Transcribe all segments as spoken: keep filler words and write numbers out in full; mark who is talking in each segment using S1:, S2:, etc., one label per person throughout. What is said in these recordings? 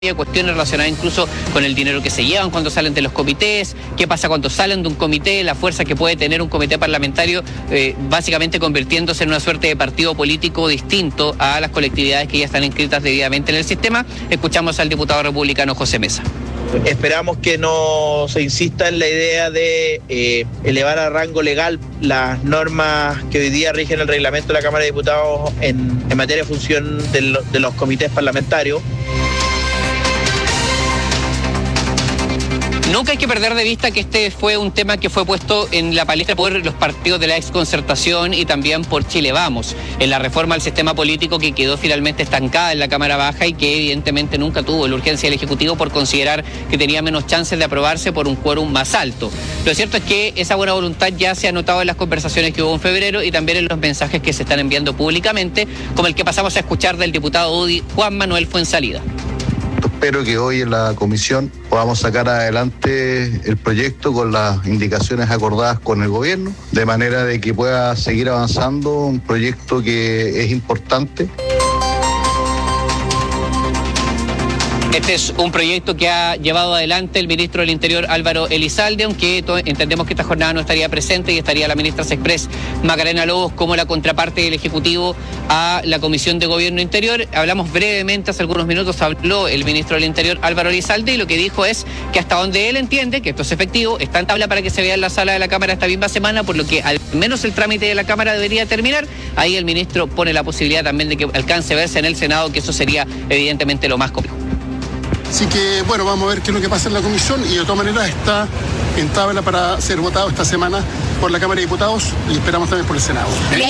S1: cuestiones relacionadas incluso con el dinero que se llevan cuando salen de los comités, qué pasa cuando salen de un comité, la fuerza que puede tener un comité parlamentario, eh, básicamente convirtiéndose en una suerte de partido político distinto a las colectividades que ya están inscritas debidamente en el sistema. Escuchamos al diputado republicano José Mesa.
S2: Esperamos que no se insista en la idea de eh, elevar a rango legal las normas que hoy día rigen el reglamento de la Cámara de Diputados en, en materia de función de, lo, de los comités parlamentarios.
S1: Nunca hay que perder de vista que este fue un tema que fue puesto en la palestra por los partidos de la exconcertación y también por Chile Vamos, en la reforma al sistema político que quedó finalmente estancada en la Cámara Baja y que evidentemente nunca tuvo la urgencia del Ejecutivo por considerar que tenía menos chances de aprobarse por un quórum más alto. Lo cierto es que esa buena voluntad ya se ha notado en las conversaciones que hubo en febrero y también en los mensajes que se están enviando públicamente, como el que pasamos a escuchar del diputado U D I, Juan Manuel Fuensalida.
S3: Espero que hoy en la comisión podamos sacar adelante el proyecto con las indicaciones acordadas con el gobierno, de manera de que pueda seguir avanzando un proyecto que es importante.
S1: Este es un proyecto que ha llevado adelante el ministro del Interior Álvaro Elizalde, aunque entendemos que esta jornada no estaría presente y estaría la ministra Sexpress Macarena Lobos como la contraparte del Ejecutivo a la Comisión de Gobierno Interior. Hablamos brevemente, hace algunos minutos habló el ministro del Interior Álvaro Elizalde y lo que dijo es que hasta donde él entiende que esto es efectivo, está en tabla para que se vea en la sala de la Cámara esta misma semana, por lo que al menos el trámite de la Cámara debería terminar. Ahí el ministro pone la posibilidad también de que alcance a verse en el Senado, que eso sería evidentemente lo más complejo.
S4: Así que, bueno, vamos a ver qué es lo que pasa en la comisión y de todas maneras está en tabla para ser votado esta semana por la Cámara de Diputados y esperamos también por el Senado.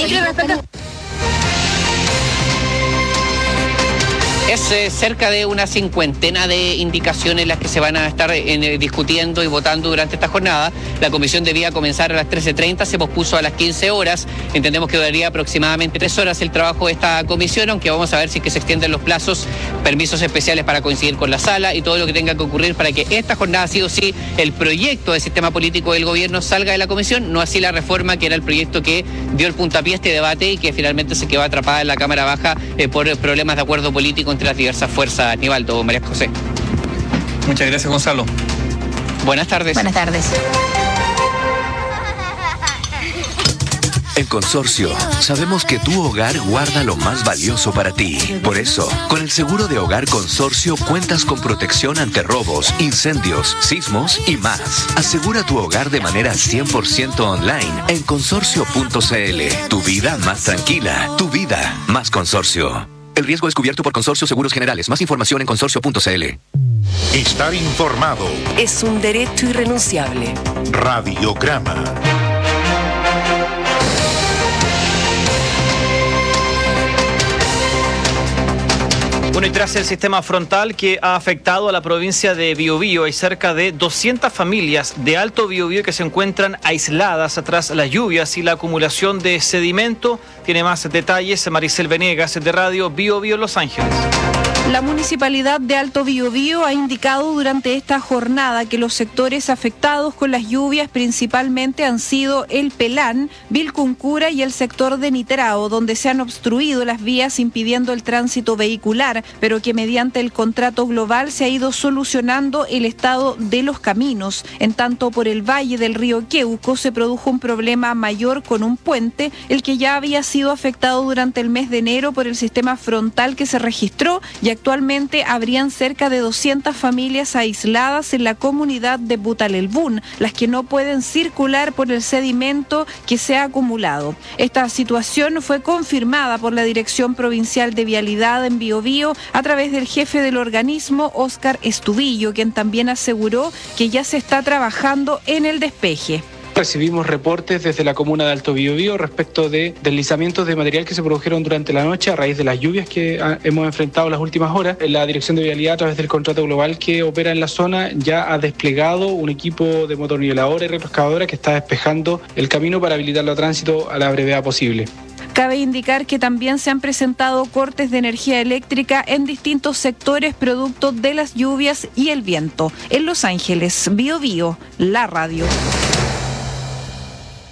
S1: Es eh, cerca de una cincuentena de indicaciones las que se van a estar eh, discutiendo y votando durante esta jornada. La comisión debía comenzar a las trece treinta, se pospuso a las quince horas. Entendemos que duraría aproximadamente tres horas el trabajo de esta comisión, aunque vamos a ver si es que se extienden los plazos, permisos especiales para coincidir con la sala y todo lo que tenga que ocurrir para que esta jornada, sí o sí, el proyecto de sistema político del gobierno salga de la comisión, no así la reforma, que era el proyecto que dio el puntapié a este debate y que finalmente se quedó atrapada en la Cámara Baja eh, por problemas de acuerdo político entre las diversas fuerzas. Aníbaldo, María José.
S5: Muchas gracias, Gonzalo.
S1: Buenas tardes.
S6: Buenas tardes.
S7: En Consorcio, sabemos que tu hogar guarda lo más valioso para ti. Por eso, con el seguro de hogar Consorcio cuentas con protección ante robos, incendios, sismos y más. Asegura tu hogar de manera cien por ciento online en consorcio punto c l. Tu vida más tranquila, tu vida más Consorcio. El riesgo es cubierto por Consorcio Seguros Generales. Más información en consorcio punto c l.
S8: Estar informado
S6: es un derecho irrenunciable.
S8: Radiograma.
S5: Bueno, y tras el sistema frontal que ha afectado a la provincia de Biobío, hay cerca de doscientas familias de Alto Biobío que se encuentran aisladas tras las lluvias y la acumulación de sedimento. Tiene más detalles Maricel Venegas de Radio Biobío Los Ángeles.
S9: La Municipalidad de Alto Biobío ha indicado durante esta jornada que los sectores afectados con las lluvias principalmente han sido El Pelán, Vilcuncura y el sector de Nitrao, donde se han obstruido las vías impidiendo el tránsito vehicular, pero que mediante el contrato global se ha ido solucionando el estado de los caminos. En tanto, por el valle del río Queuco se produjo un problema mayor con un puente, el que ya había sido afectado durante el mes de enero por el sistema frontal que se registró, y actualmente habrían cerca de doscientas familias aisladas en la comunidad de Butalelbún, las que no pueden circular por el sedimento que se ha acumulado. Esta situación fue confirmada por la Dirección Provincial de Vialidad en Biobío a través del jefe del organismo, Óscar Estubillo, quien también aseguró que ya se está trabajando en el despeje.
S10: Recibimos reportes desde la comuna de Alto Biobío respecto de deslizamientos de material que se produjeron durante la noche a raíz de las lluvias que hemos enfrentado en las últimas horas. La Dirección de Vialidad, a través del contrato global que opera en la zona, ya ha desplegado un equipo de motorniveladora y retroexcavadora que está despejando el camino para habilitarlo a tránsito a la brevedad posible.
S9: Cabe indicar que también se han presentado cortes de energía eléctrica en distintos sectores producto de las lluvias y el viento. En Los Ángeles, Biobío, la radio.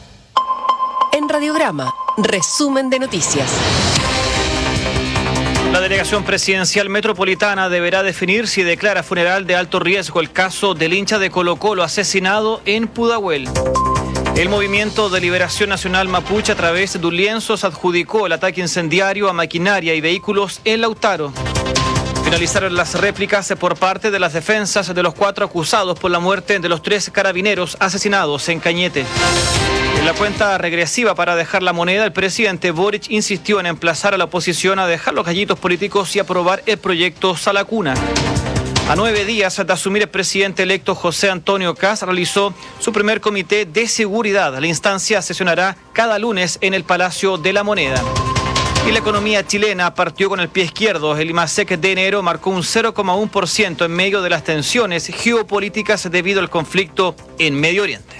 S6: En Radiograma, resumen de noticias.
S5: La La delegación presidencial metropolitana deberá definir si declara funeral de alto riesgo el caso del hincha de Colo-Colo asesinado en Pudahuel. El Movimiento de Liberación Nacional Mapuche, a través de un lienzo, se adjudicó el ataque incendiario a maquinaria y vehículos en Lautaro. Finalizaron las réplicas por parte de las defensas de los cuatro acusados por la muerte de los tres carabineros asesinados en Cañete. En la cuenta regresiva para dejar la moneda, el presidente Boric insistió en emplazar a la oposición a dejar los gallitos políticos y aprobar el proyecto Salacuna. A nueve días de asumir el presidente electo José Antonio Kast realizó su primer comité de seguridad. La instancia sesionará cada lunes en el Palacio de la Moneda. Y la economía chilena partió con el pie izquierdo. El IMASEC de enero marcó un cero coma uno por ciento en medio de las tensiones geopolíticas debido al conflicto en Medio Oriente.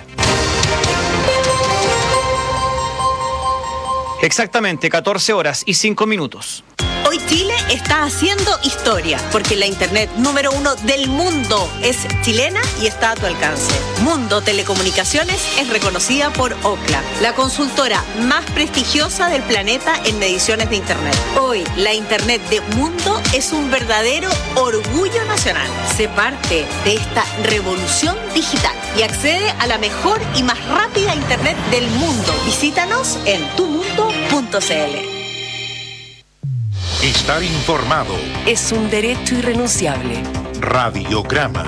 S5: Exactamente catorce horas y cinco minutos.
S11: Hoy Chile está haciendo historia, porque la internet número uno del mundo es chilena y está a tu alcance. Mundo Telecomunicaciones es reconocida por Ookla, la consultora más prestigiosa del planeta en mediciones de internet. Hoy, la internet de Mundo es un verdadero orgullo nacional. Sé parte de esta revolución digital y accede a la mejor y más rápida internet del mundo. Visítanos en tu mundo punto c l.
S8: Estar informado
S6: es un derecho irrenunciable.
S8: Radiograma.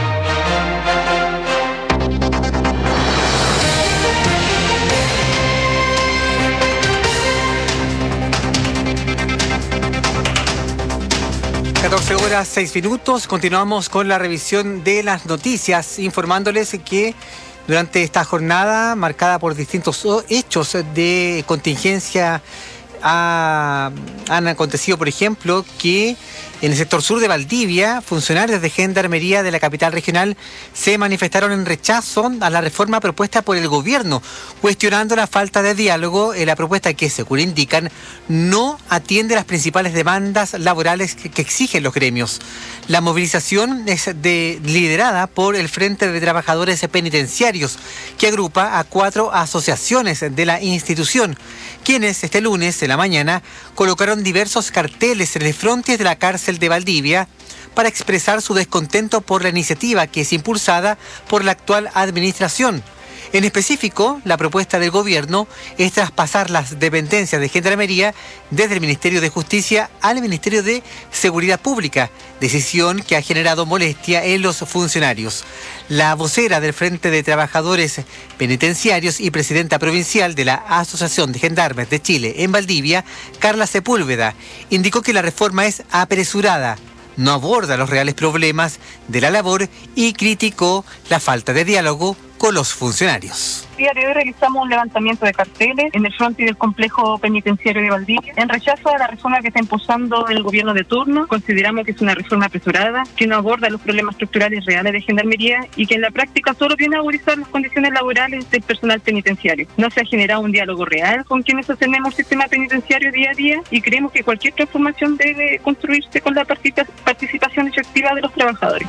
S12: catorce horas, seis minutos. Continuamos con la revisión de las noticias, informándoles que durante esta jornada marcada por distintos hechos de contingencia Ha, han acontecido, por ejemplo, que en el sector sur de Valdivia, funcionarios de Gendarmería de la capital regional se manifestaron en rechazo a la reforma propuesta por el gobierno, cuestionando la falta de diálogo en la propuesta que, según indican, no atiende las principales demandas laborales que, que exigen los gremios. La movilización es de, liderada por el Frente de Trabajadores Penitenciarios, que agrupa a cuatro asociaciones de la institución, quienes este lunes en la mañana colocaron diversos carteles en el frontis de la cárcel de Valdivia para expresar su descontento por la iniciativa que es impulsada por la actual administración. En específico, la propuesta del gobierno es traspasar las dependencias de Gendarmería desde el Ministerio de Justicia al Ministerio de Seguridad Pública, decisión que ha generado molestia en los funcionarios. La vocera del Frente de Trabajadores Penitenciarios y presidenta provincial de la Asociación de Gendarmes de Chile en Valdivia, Carla Sepúlveda, indicó que la reforma es apresurada, no aborda los reales problemas de la labor y criticó la falta de diálogo con los funcionarios.
S13: El día de hoy realizamos un levantamiento de carteles en el frontis del complejo penitenciario de Valdivia en rechazo a la reforma que está impulsando el gobierno de turno. Consideramos que es una reforma apresurada, que no aborda los problemas estructurales reales de Gendarmería y que en la práctica solo viene a agudizar las condiciones laborales del personal penitenciario. No se ha generado un diálogo real con quienes sostenemos el sistema penitenciario día a día y creemos que cualquier transformación debe construirse con la participación efectiva de los trabajadores.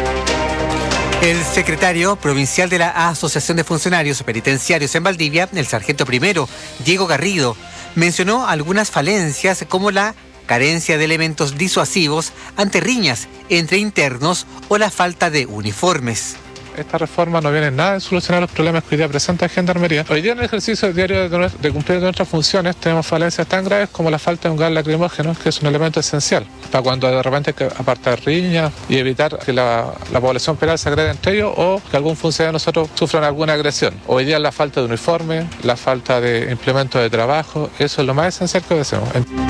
S12: El secretario provincial de la Asociación de Funcionarios Penitenciarios en Valdivia, el sargento primero, Diego Garrido, mencionó algunas falencias como la carencia de elementos disuasivos ante riñas entre internos o la falta de uniformes.
S14: Esta reforma no viene en nada a solucionar los problemas que hoy día presenta Gendarmería. Hoy día en el ejercicio diario de, de cumplir nuestras funciones tenemos falencias tan graves como la falta de un gas lacrimógeno, que es un elemento esencial para cuando de repente hay que apartar riñas y evitar que la, la población penal se agreda entre ellos o que algún funcionario de nosotros sufra alguna agresión. Hoy día la falta de uniforme, la falta de implementos de trabajo, eso es lo más esencial que hacemos.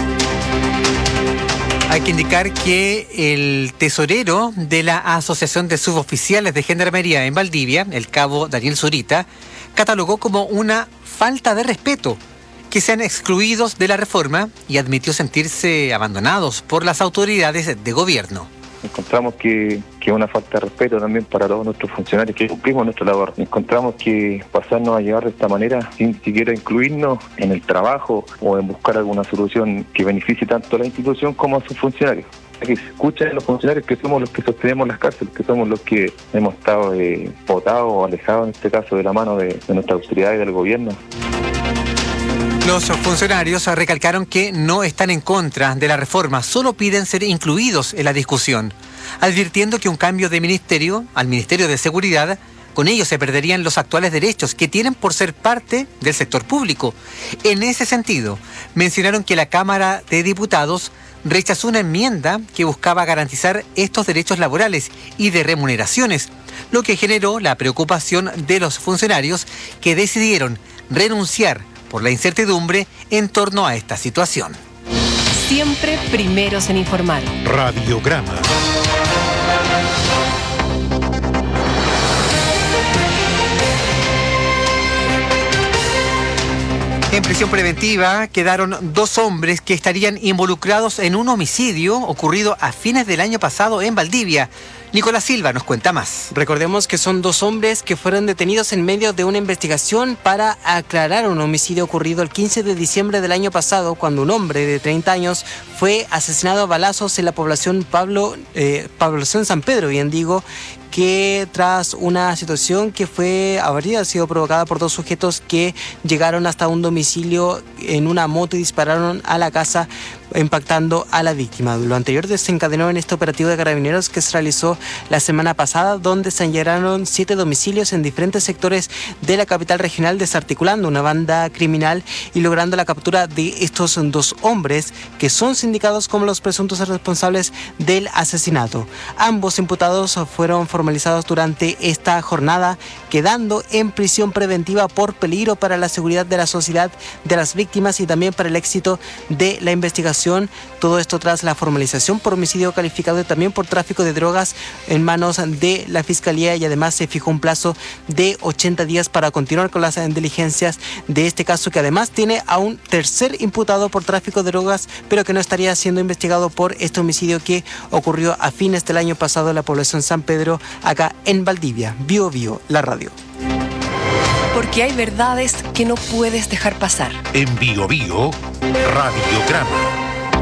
S12: Hay que indicar que el tesorero de la Asociación de Suboficiales de Gendarmería en Valdivia, el cabo Daniel Zurita, catalogó como una falta de respeto que sean excluidos de la reforma y admitió sentirse abandonados por las autoridades de gobierno.
S15: Encontramos que que es una falta de respeto también para todos nuestros funcionarios que cumplimos nuestra labor. Encontramos que pasarnos a llevar de esta manera sin siquiera incluirnos en el trabajo o en buscar alguna solución que beneficie tanto a la institución como a sus funcionarios. Que se escuchen los funcionarios que somos los que sostenemos las cárceles, que somos los que hemos estado eh, votados o alejados en este caso de la mano de, de nuestra autoridad y del gobierno.
S12: Los funcionarios recalcaron que no están en contra de la reforma, solo piden ser incluidos en la discusión, advirtiendo que un cambio de ministerio al Ministerio de Seguridad, con ello se perderían los actuales derechos que tienen por ser parte del sector público. En ese sentido, mencionaron que la Cámara de Diputados rechazó una enmienda que buscaba garantizar estos derechos laborales y de remuneraciones, lo que generó la preocupación de los funcionarios que decidieron renunciar por la incertidumbre en torno a esta situación.
S6: Siempre primeros en informar.
S8: Radiograma.
S12: En prisión preventiva quedaron dos hombres que estarían involucrados en un homicidio ocurrido a fines del año pasado en Valdivia. Nicolás Silva nos cuenta más.
S16: Recordemos que son dos hombres que fueron detenidos en medio de una investigación para aclarar un homicidio ocurrido el quince de diciembre del año pasado, cuando un hombre de treinta años fue asesinado a balazos en la población Pablo, eh, población San Pedro, bien digo, que tras una situación que fue habría sido provocada por dos sujetos que llegaron hasta un domicilio en una moto y dispararon a la casa, impactando a la víctima. Lo anterior desencadenó en este operativo de carabineros que se realizó la semana pasada, donde se allanaron siete domicilios en diferentes sectores de la capital regional, desarticulando una banda criminal y logrando la captura de estos dos hombres que son sindicados como los presuntos responsables del asesinato. Ambos imputados fueron formalizados durante esta jornada, quedando en prisión preventiva por peligro para la seguridad de la sociedad, de las víctimas y también para el éxito de la investigación. Todo esto tras la formalización por homicidio calificado y también por tráfico de drogas en manos de la Fiscalía, y además se fijó un plazo de ochenta días para continuar con las diligencias de este caso, que además tiene a un tercer imputado por tráfico de drogas, pero que no estaría siendo investigado por este homicidio que ocurrió a fines del año pasado en la población San Pedro, acá en Valdivia. Bio Bio, la radio.
S6: Porque hay verdades que no puedes dejar pasar.
S8: En Bio Bio, Radiograma.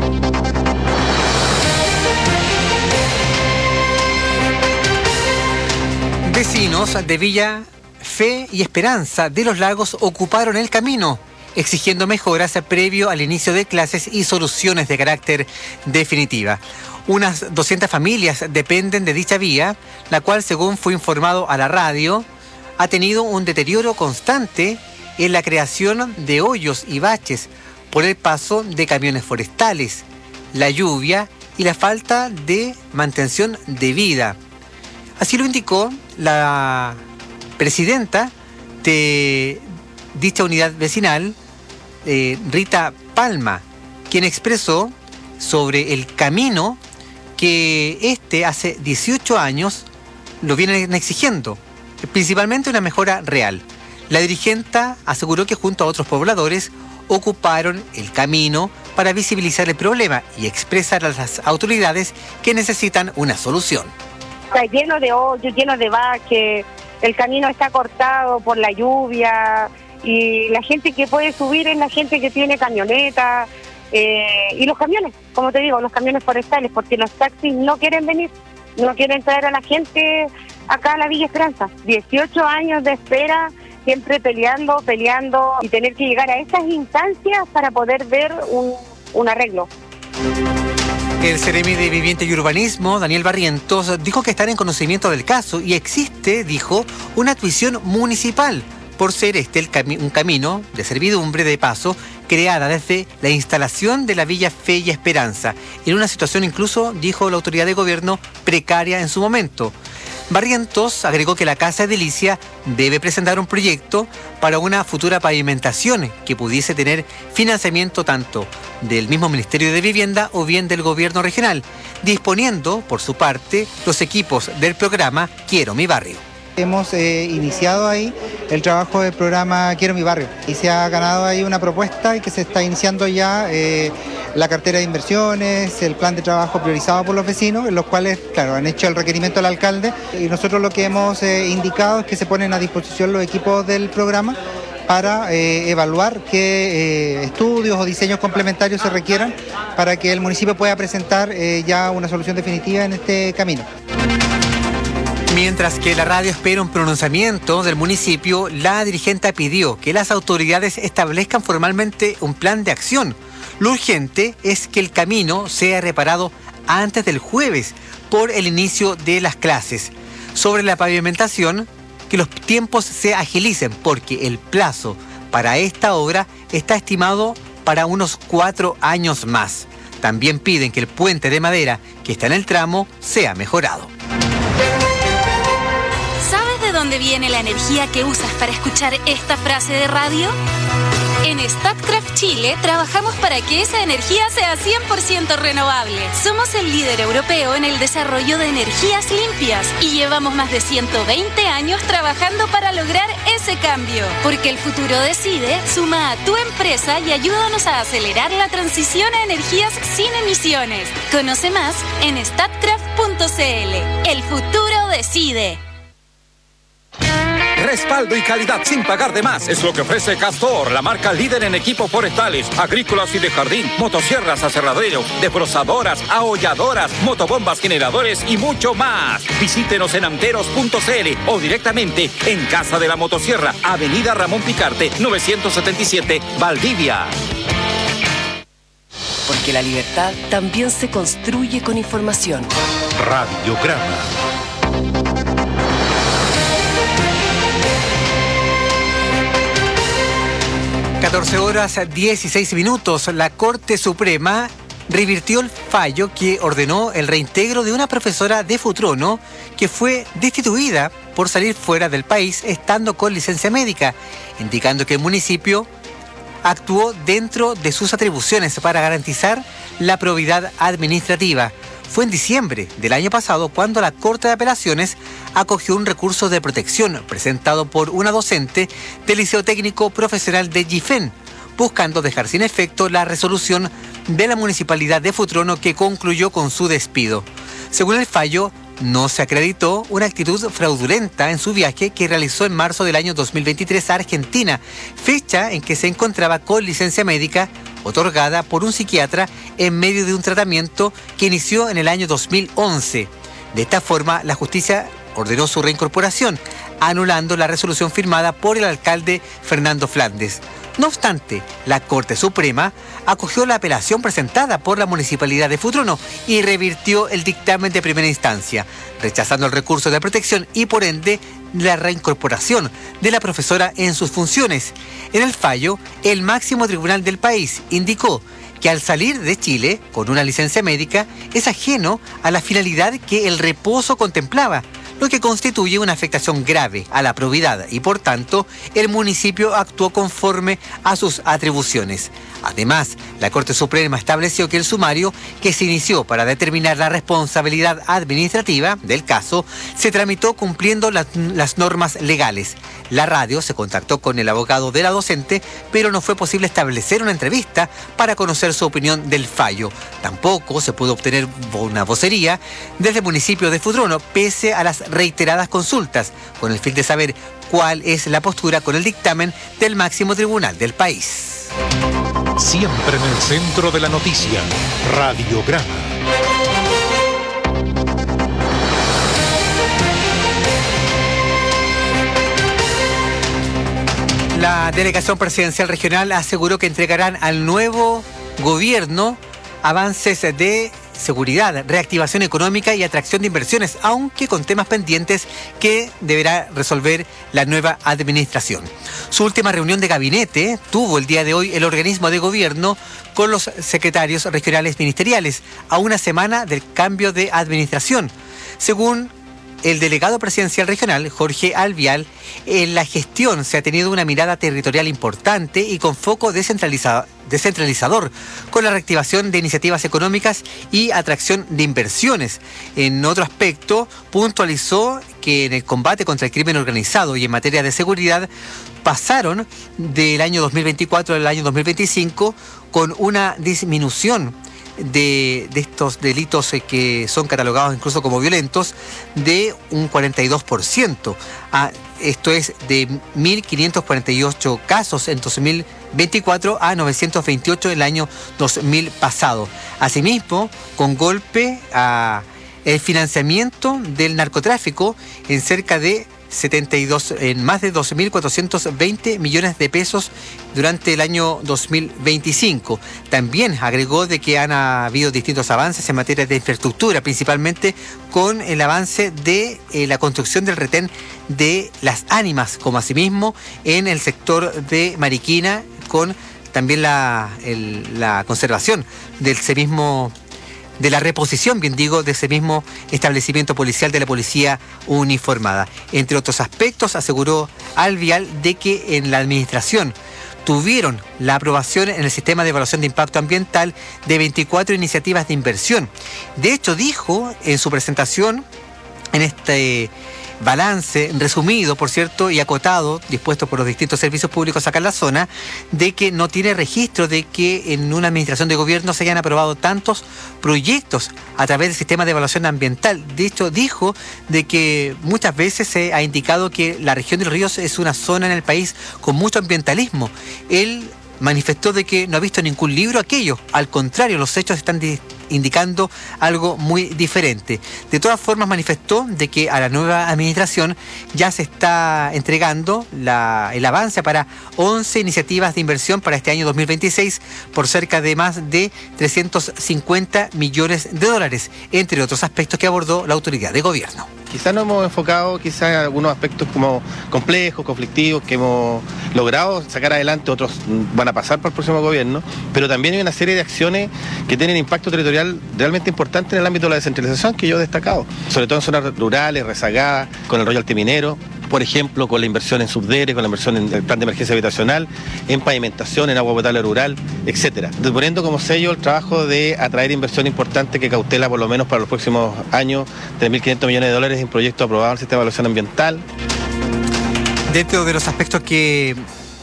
S12: Vecinos de Villa Fe y Esperanza de los Lagos ocuparon el camino, exigiendo mejoras previo al inicio de clases y soluciones de carácter definitiva. Unas doscientas familias dependen de dicha vía, la cual, según fue informado a la radio, ha tenido un deterioro constante en la creación de hoyos y baches por el paso de camiones forestales, la lluvia y la falta de mantención debida. Así lo indicó la presidenta de dicha unidad vecinal, eh, Rita Palma, quien expresó sobre el camino que este hace dieciocho años lo vienen exigiendo, principalmente una mejora real. La dirigenta aseguró que junto a otros pobladores ocuparon el camino para visibilizar el problema y expresar a las autoridades que necesitan una solución.
S17: Está lleno de hoyos, lleno de baches, el camino está cortado por la lluvia y la gente que puede subir es la gente que tiene camioneta eh, y los camiones, como te digo, los camiones forestales, porque los taxis no quieren venir, no quieren traer a la gente acá a la Villa Esperanza. dieciocho años de espera, siempre peleando, peleando y tener que llegar a esas instancias para poder ver un, un arreglo.
S12: El Seremi de Vivienda y Urbanismo, Daniel Barrientos, dijo que están en conocimiento del caso y existe, dijo, una tuición municipal por ser este el cami- un camino de servidumbre de paso creada desde la instalación de la Villa Fe y Esperanza, en una situación incluso, dijo la autoridad de gobierno, precaria en su momento. Barrientos agregó que la Casa Edilicia debe presentar un proyecto para una futura pavimentación que pudiese tener financiamiento tanto del mismo Ministerio de Vivienda o bien del gobierno regional, disponiendo, por su parte, los equipos del programa Quiero mi Barrio.
S18: Hemos eh, iniciado ahí el trabajo del programa Quiero mi Barrio y se ha ganado ahí una propuesta y que se está iniciando ya eh, la cartera de inversiones, el plan de trabajo priorizado por los vecinos, en los cuales, claro, han hecho el requerimiento al alcalde y nosotros lo que hemos eh, indicado es que se ponen a disposición los equipos del programa para eh, evaluar qué eh, estudios o diseños complementarios se requieran para que el municipio pueda presentar eh, ya una solución definitiva en este camino.
S12: Mientras que la radio espera un pronunciamiento del municipio, la dirigente pidió que las autoridades establezcan formalmente un plan de acción. Lo urgente es que el camino sea reparado antes del jueves por el inicio de las clases. Sobre la pavimentación, que los tiempos se agilicen porque el plazo para esta obra está estimado para unos cuatro años más. También piden que el puente de madera que está en el tramo sea mejorado.
S19: ¿Sabes de dónde viene la energía que usas para escuchar esta frase de radio? En Statkraft Chile trabajamos para que esa energía sea cien por ciento renovable. Somos el líder europeo en el desarrollo de energías limpias y llevamos más de ciento veinte años trabajando para lograr ese cambio. Porque el futuro decide, suma a tu empresa y ayúdanos a acelerar la transición a energías sin emisiones. Conoce más en statkraft punto c l. El futuro decide.
S20: Respaldo y calidad sin pagar de más es lo que ofrece Castor, la marca líder en equipos forestales, agrícolas y de jardín, motosierras, aserraderos, desbrozadoras, aholladoras, motobombas, generadores y mucho más. Visítenos en anteros punto c l o directamente en Casa de la Motosierra, Avenida Ramón Picarte, novecientos setenta y siete, Valdivia.
S6: Porque la libertad también se construye con información.
S8: Radiograma.
S12: catorce horas dieciséis minutos. La Corte Suprema revirtió el fallo que ordenó el reintegro de una profesora de Futrono que fue destituida por salir fuera del país estando con licencia médica, indicando que el municipio actuó dentro de sus atribuciones para garantizar la probidad administrativa. Fue en diciembre del año pasado cuando la Corte de Apelaciones acogió un recurso de protección presentado por una docente del Liceo Técnico Profesional de Gifén, buscando dejar sin efecto la resolución de la Municipalidad de Futrono que concluyó con su despido. Según el fallo, no se acreditó una actitud fraudulenta en su viaje que realizó en marzo del año dos mil veintitrés a Argentina, fecha en que se encontraba con licencia médica otorgada por un psiquiatra en medio de un tratamiento que inició en el año dos mil once. De esta forma, la justicia ordenó su reincorporación, anulando la resolución firmada por el alcalde Fernando Flandes. No obstante, la Corte Suprema acogió la apelación presentada por la Municipalidad de Futrono y revirtió el dictamen de primera instancia, rechazando el recurso de protección y por ende la reincorporación de la profesora en sus funciones. En el fallo, el máximo tribunal del país indicó que al salir de Chile con una licencia médica es ajeno a la finalidad que el reposo contemplaba, lo que constituye una afectación grave a la probidad y por tanto el municipio actuó conforme a sus atribuciones. Además, la Corte Suprema estableció que el sumario que se inició para determinar la responsabilidad administrativa del caso se tramitó cumpliendo las, las normas legales. La radio se contactó con el abogado de la docente, pero no fue posible establecer una entrevista para conocer su opinión del fallo. Tampoco se pudo obtener una vocería desde el municipio de Futrono, pese a las reiteradas consultas, con el fin de saber cuál es la postura con el dictamen del máximo tribunal del país.
S8: Siempre en el centro de la noticia, Radiograma.
S12: La delegación presidencial regional aseguró que entregarán al nuevo gobierno avances de seguridad, reactivación económica y atracción de inversiones, aunque con temas pendientes que deberá resolver la nueva administración. Su última reunión de gabinete tuvo el día de hoy el organismo de gobierno con los secretarios regionales ministeriales, a una semana del cambio de administración. Según el delegado presidencial regional, Jorge Alvial, en la gestión se ha tenido una mirada territorial importante y con foco descentraliza- descentralizador, con la reactivación de iniciativas económicas y atracción de inversiones. En otro aspecto, puntualizó que en el combate contra el crimen organizado y en materia de seguridad pasaron del año dos mil veinticuatro al año dos mil veinticinco con una disminución De, de estos delitos eh, que son catalogados incluso como violentos de un cuarenta y dos por ciento. Ah, esto es de mil quinientos cuarenta y ocho casos en dos mil veinticuatro a novecientos veintiocho en el año dos mil pasado. Asimismo, con golpe a el financiamiento del narcotráfico en cerca de setenta y dos, en más de doce mil cuatrocientos veinte millones de pesos durante el año dos mil veinticinco. También agregó de que han habido distintos avances en materia de infraestructura, principalmente con el avance de eh, la construcción del retén de Las Ánimas, como asimismo en el sector de Mariquina, con también la, el, la conservación del ese mismo de la reposición, bien digo, de ese mismo establecimiento policial de la policía uniformada. Entre otros aspectos, aseguró Alvial de que en la administración tuvieron la aprobación en el sistema de evaluación de impacto ambiental de veinticuatro iniciativas de inversión. De hecho, dijo en su presentación, en este balance resumido, por cierto, y acotado, dispuesto por los distintos servicios públicos acá en la zona, de que no tiene registro de que en una administración de gobierno se hayan aprobado tantos proyectos a través del sistema de evaluación ambiental. De hecho, dijo de que muchas veces se ha indicado que la región de los ríos es una zona en el país con mucho ambientalismo. Él manifestó de que no ha visto ningún libro aquello. Al contrario, los hechos están di- indicando algo muy diferente. De todas formas, manifestó de que a la nueva administración ya se está entregando la, el avance para once iniciativas de inversión para este año dos mil veintiséis por cerca de más de trescientos cincuenta millones de dólares, entre otros aspectos que abordó la autoridad de gobierno.
S21: Quizás nos hemos enfocado quizás en algunos aspectos como complejos, conflictivos, que hemos logrado sacar adelante, otros van a pasar para el próximo gobierno, pero también hay una serie de acciones que tienen impacto territorial realmente importante en el ámbito de la descentralización que yo he destacado, sobre todo en zonas rurales, rezagadas, con el royalty minero, por ejemplo, con la inversión en subdere, con la inversión en el plan de emergencia habitacional, en pavimentación, en agua potable rural, etcétera. Poniendo como sello el trabajo de atraer inversión importante que cautela por lo menos para los próximos años tres mil quinientos millones de dólares en proyectos aprobados en el sistema de evaluación ambiental.
S12: Dentro de los aspectos que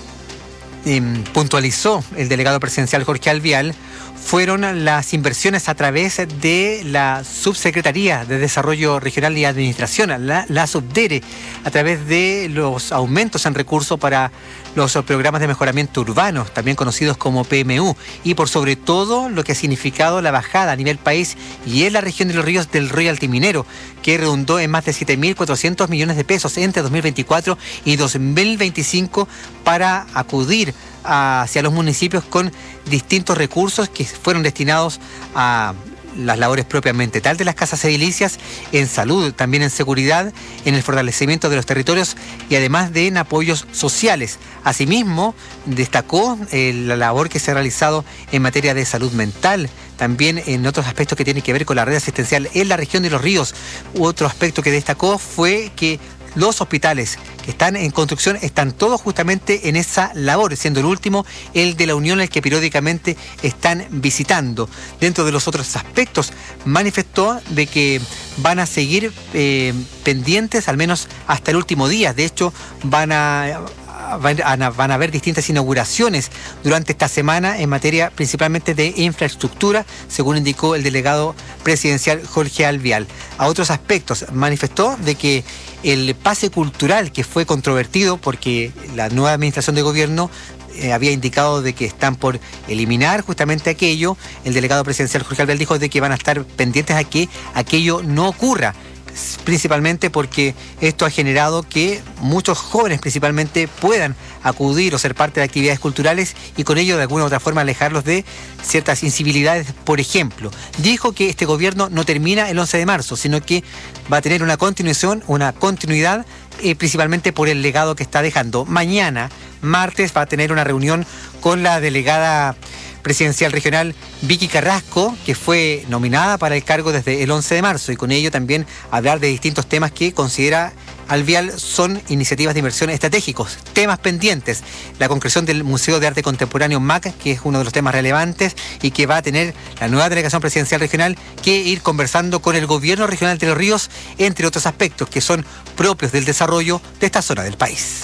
S12: eh, puntualizó el delegado presidencial Jorge Alvial, fueron las inversiones a través de la Subsecretaría de Desarrollo Regional y Administración, la, la SUBDERE, a través de los aumentos en recursos para los programas de mejoramiento urbano, también conocidos como P M U, y por sobre todo lo que ha significado la bajada a nivel país y en la región de los ríos del royalty minero, que redundó en más de siete mil cuatrocientos millones de pesos entre dos mil veinticuatro y dos mil veinticinco para acudir hacia los municipios con distintos recursos que fueron destinados a las labores propiamente tal de las casas edilicias, en salud, también en seguridad, en el fortalecimiento de los territorios y además de en apoyos sociales. Asimismo, destacó eh, la labor que se ha realizado en materia de salud mental, también en otros aspectos que tienen que ver con la red asistencial en la región de los ríos. Otro aspecto que destacó fue que los hospitales que están en construcción están todos justamente en esa labor, siendo el último el de la Unión, el que periódicamente están visitando. Dentro de los otros aspectos, manifestó de que van a seguir eh, pendientes al menos hasta el último día. De hecho, van a... Van a, van a haber distintas inauguraciones durante esta semana en materia principalmente de infraestructura, según indicó el delegado presidencial Jorge Alvial. A otros aspectos, manifestó de que el pase cultural, que fue controvertido porque la nueva administración de gobierno eh, había indicado de que están por eliminar justamente aquello, el delegado presidencial Jorge Alvial dijo de que van a estar pendientes a que aquello no ocurra, principalmente porque esto ha generado que muchos jóvenes principalmente puedan acudir o ser parte de actividades culturales y con ello de alguna u otra forma alejarlos de ciertas incivilidades. Por ejemplo, dijo que este gobierno no termina el once de marzo, sino que va a tener una continuación, una continuidad eh, principalmente por el legado que está dejando. Mañana, martes, va a tener una reunión con la delegada presidencial regional Vicky Carrasco, que fue nominada para el cargo desde el once de marzo, y con ello también hablar de distintos temas que considera Alvial son iniciativas de inversión estratégicos. Temas pendientes: la concreción del Museo de Arte Contemporáneo M A C, que es uno de los temas relevantes y que va a tener la nueva delegación presidencial regional que ir conversando con el gobierno regional de Los Ríos, entre otros aspectos que son propios del desarrollo de esta zona del país.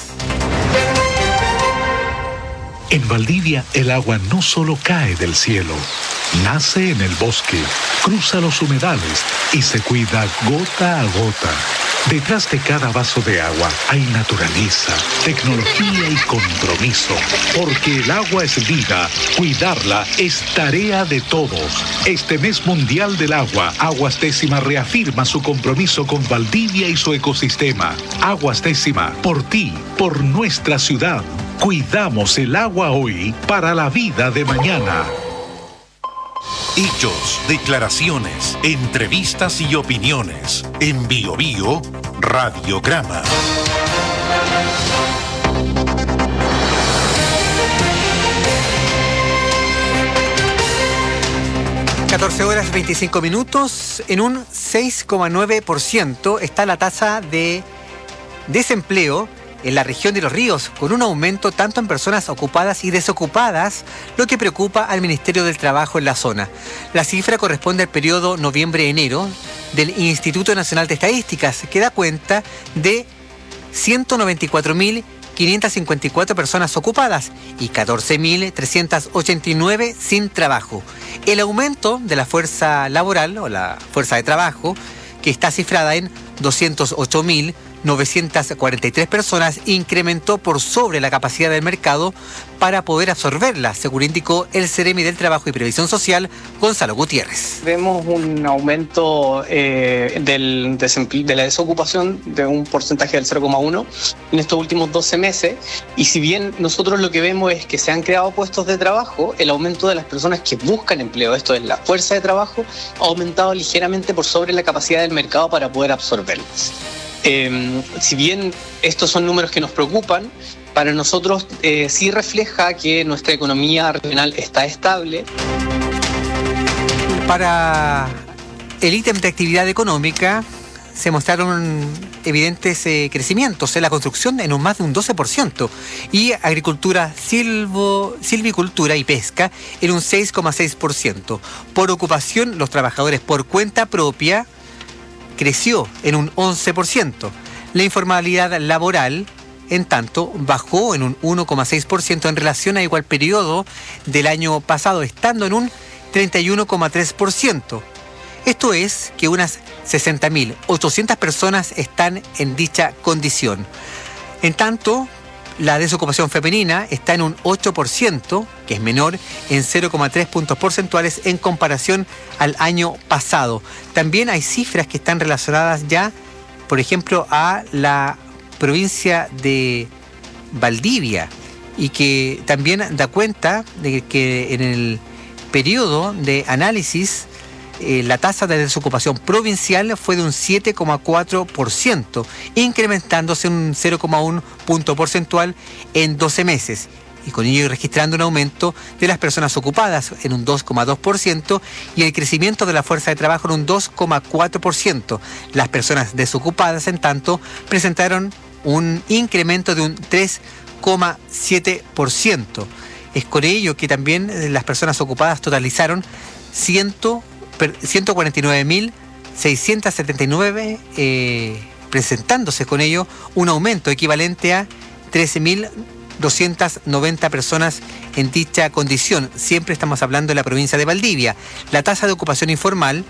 S8: En Valdivia, el agua no solo cae del cielo, nace en el bosque, cruza los humedales y se cuida gota a gota. Detrás de cada vaso de agua hay naturaleza, tecnología y compromiso. Porque el agua es vida, cuidarla es tarea de todos. Este mes mundial del agua, Aguas Décima reafirma su compromiso con Valdivia y su ecosistema. Aguas Décima, por ti, por nuestra ciudad. Cuidamos el agua hoy para la vida de mañana. Hechos, declaraciones, entrevistas y opiniones. En Bio Bio, Radiograma.
S12: catorce horas veinticinco minutos. En un seis coma nueve por ciento está la tasa de desempleo en la región de Los Ríos, con un aumento tanto en personas ocupadas y desocupadas, lo que preocupa al Ministerio del Trabajo en la zona. La cifra corresponde al periodo noviembre-enero del Instituto Nacional de Estadísticas, que da cuenta de ciento noventa y cuatro mil quinientas cincuenta y cuatro personas ocupadas y catorce mil trescientos ochenta y nueve sin trabajo. El aumento de la fuerza laboral o la fuerza de trabajo, que está cifrada en doscientos ocho mil novecientas cuarenta y tres personas, incrementó por sobre la capacidad del mercado para poder absorberla, según indicó el Ceremi del Trabajo y Previsión Social, Gonzalo Gutiérrez.
S2: Vemos un aumento eh, del desemple- de la desocupación de un porcentaje del cero coma uno en estos últimos doce meses, y si bien nosotros lo que vemos es que se han creado puestos de trabajo, el aumento de las personas que buscan empleo, esto es la fuerza de trabajo, ha aumentado ligeramente por sobre la capacidad del mercado para poder absorberlas. Eh, si bien estos son números que nos preocupan, para nosotros eh, sí refleja que nuestra economía regional está estable.
S12: Para el ítem de actividad económica se mostraron evidentes eh, crecimientos en la construcción en un más de un doce por ciento y agricultura, silvo, silvicultura y pesca en un seis coma seis por ciento. Por ocupación, los trabajadores por cuenta propia creció en un once por ciento. La informalidad laboral, en tanto, bajó en un uno coma seis por ciento en relación a igual periodo del año pasado, estando en un treinta y uno coma tres por ciento. Esto es que unas sesenta mil ochocientas personas están en dicha condición. En tanto, la desocupación femenina está en un ocho por ciento, que es menor en cero coma tres puntos porcentuales en comparación al año pasado. También hay cifras que están relacionadas ya, por ejemplo, a la provincia de Valdivia, y que también da cuenta de que en el periodo de análisis Eh, la tasa de desocupación provincial fue de un siete coma cuatro por ciento, incrementándose un cero coma uno punto porcentual en doce meses, y con ello registrando un aumento de las personas ocupadas en un dos coma dos por ciento y el crecimiento de la fuerza de trabajo en un dos coma cuatro por ciento. Las personas desocupadas, en tanto, presentaron un incremento de un tres coma siete por ciento. Es con ello que también las personas ocupadas totalizaron ciento cuarenta y nueve mil seiscientos setenta y nueve, eh, presentándose con ello un aumento equivalente a trece mil doscientas noventa personas en dicha condición. Siempre estamos hablando de la provincia de Valdivia. La tasa de ocupación informal